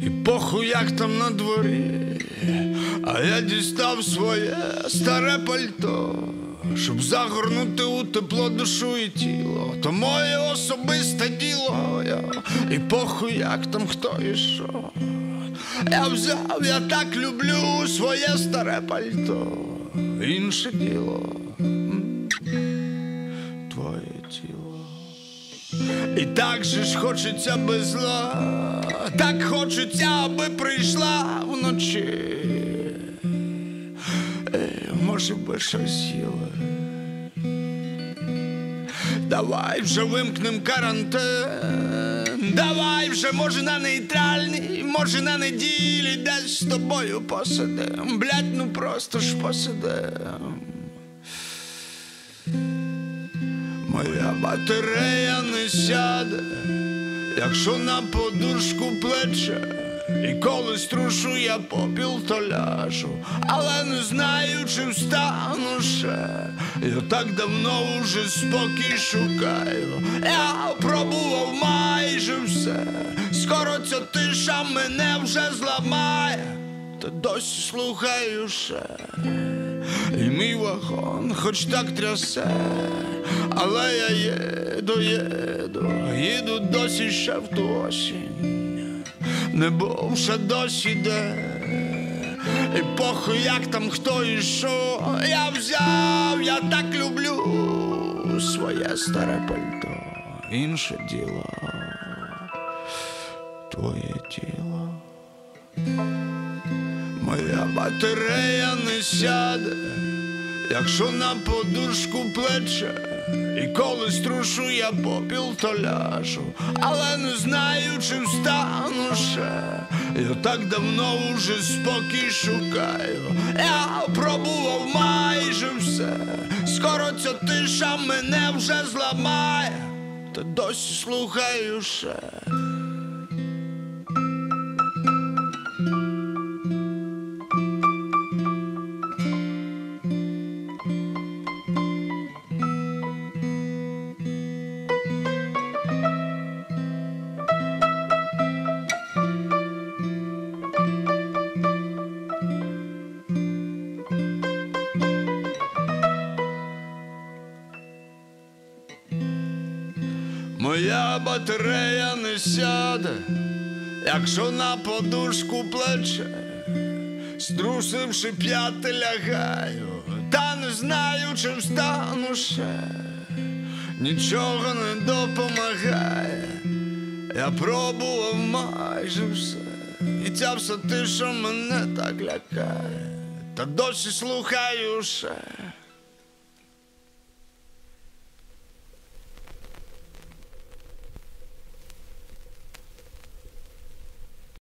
І похуй, як там на дворі, а я дістав своє старе пальто, щоб загорнути у тепло душу і тіло. То моє особисте діло, і похуй, як там хто і що. Я взяв, я так люблю своє старе пальто. Інше діло твоє тіло. І так же ж хочеться без зла, так хочеться, аби прийшла вночі. Може би щось з'їли. Давай вже вимкнем карантин, давай вже, може, на нейтральній, може, на неділі десь з тобою посидим. Блядь, ну просто ж посидим. Моя батарея не сяде, якщо на подушку плече, і коли струшу я попіл, то ляжу, але не знаю, чи встану ще. Я так давно вже спокій шукаю, я пробував майже все. Скоро ця тиша мене вже зламає, та досі слухаю ще. І мій вагон хоч так трясе, але я їду досі ще в ту осінь. Небо ще досі йде, і похуй, як там хто і що. Я взяв, я так люблю своє старе пальто. Інше діло твоє тіло. Моя батарея не сяде, якщо на подушку плече, і коли струшу я попіл, то ляжу, але не знаю, чи встану ще. Я так давно вже спокій шукаю, я пробував майже все. Скоро ця тиша мене вже зламає, та досі слухаю ще. Моя батарея не сяде, якщо на подушку плече, струсивши п'яти лягаю, та не знаю, чи встану ще. Нічого не допомагає, я пробував майже все, і ця вся тиша мене так лякає, та досі слухаю ще.